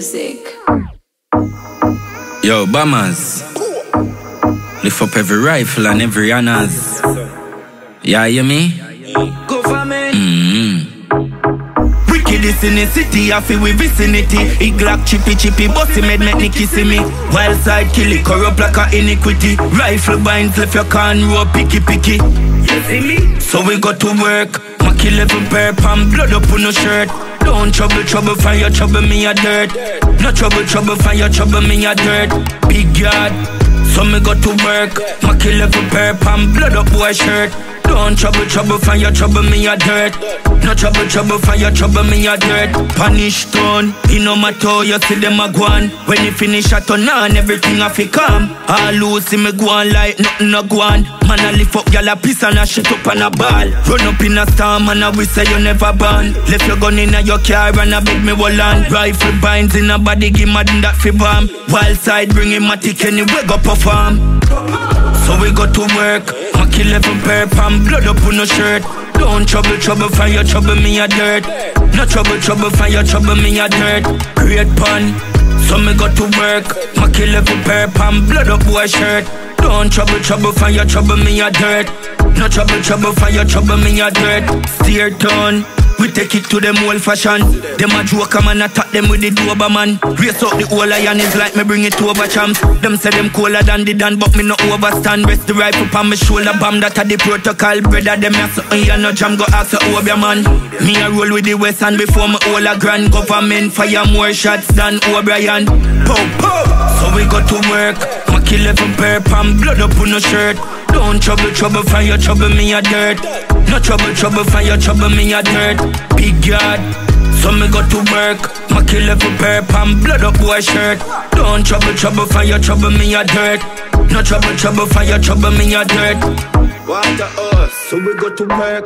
music. Yo, Bammers, lift up every rifle and every honors. Yeah, hear me? Government. Wickedest in the city, I feel with vicinity. It glock chippy, bossy make Nicky see me. Wild side kill it, corrupt like a iniquity. Rifle binds left your can row picky. You see me? So we got to work. My kill every pair, palm blood up on no shirt. Don't trouble, find your trouble, me a dirt. No trouble, find your trouble, me a dirt. Big yard, so me got to work. My kill every pair, palm blood up boy shirt. Don't trouble, find your trouble, me a dirt. No trouble, find your trouble, me a dirt. Punish stone, you know my toe, you see them a go on. When you finish a turn on, everything a fi calm. All loose, see me go on like nothing a go on. Man a lift up, y'all a piece and a shit up on a ball. Run up in a storm and a whistle you never born. Left your gun in a your car and a beg me wall on. Rifle binds in a body, give mad in that fi bomb. Wild side, bring him a tick anyway, go perform. So we got to work. My kill every pair, palm blood up on no shirt. Don't trouble, find your trouble, me a dirt. No trouble, find your trouble, me a dirt. Great pun, so me got to work. My kill every pair, palm blood up boy shirt. Don't trouble, find your trouble, me a dirt. No trouble, find your trouble, me a dirt. Steer turn, we take it to them old fashion. Them a joke, man, attack them with the Doberman. Race up the whole lion is like me bring it over champs. Them say them cooler than the Dan, but me no overstand. Rest the rifle on my shoulder, bam, that a the protocol. Brother, them a something, you no jam, go ask the Obia man. Me a roll with the West and before me all a grand. Government fire more shots than O'Brien. Pow. So we got to work. My kill every pair, palm blood up on no shirt. Don't trouble, find your trouble, me a dirt. No trouble, find your trouble, me a dirt. Big yard, so me got to work. My kill every pair, palm blood up boy shirt. Don't trouble, find your trouble, me a dirt. No trouble, find your trouble, me a dirt. Water us, so we got to work.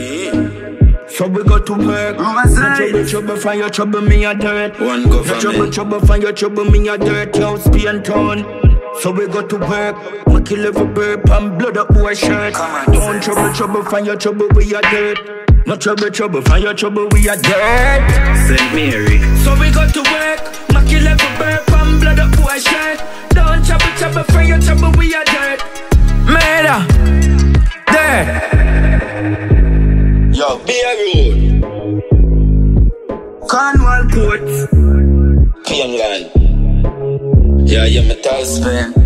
So we got to work. No trouble, find your trouble, me a dirt. One government. No trouble, find your trouble, me a dirt. Yo, Spain town. So we got to work. My kill every bird, palm blood up boy shirt. Don't trouble, find your trouble, we a dirt. No trouble, find your trouble, we a dirt. St. Mary. So we got to work. My kill every bird, palm blood up boy shirt. Don't trouble, find your trouble, we a dirt. Murder, dirt. Yo, be a road. Cornwall Court, Pianland. Yeah, me tell Spain.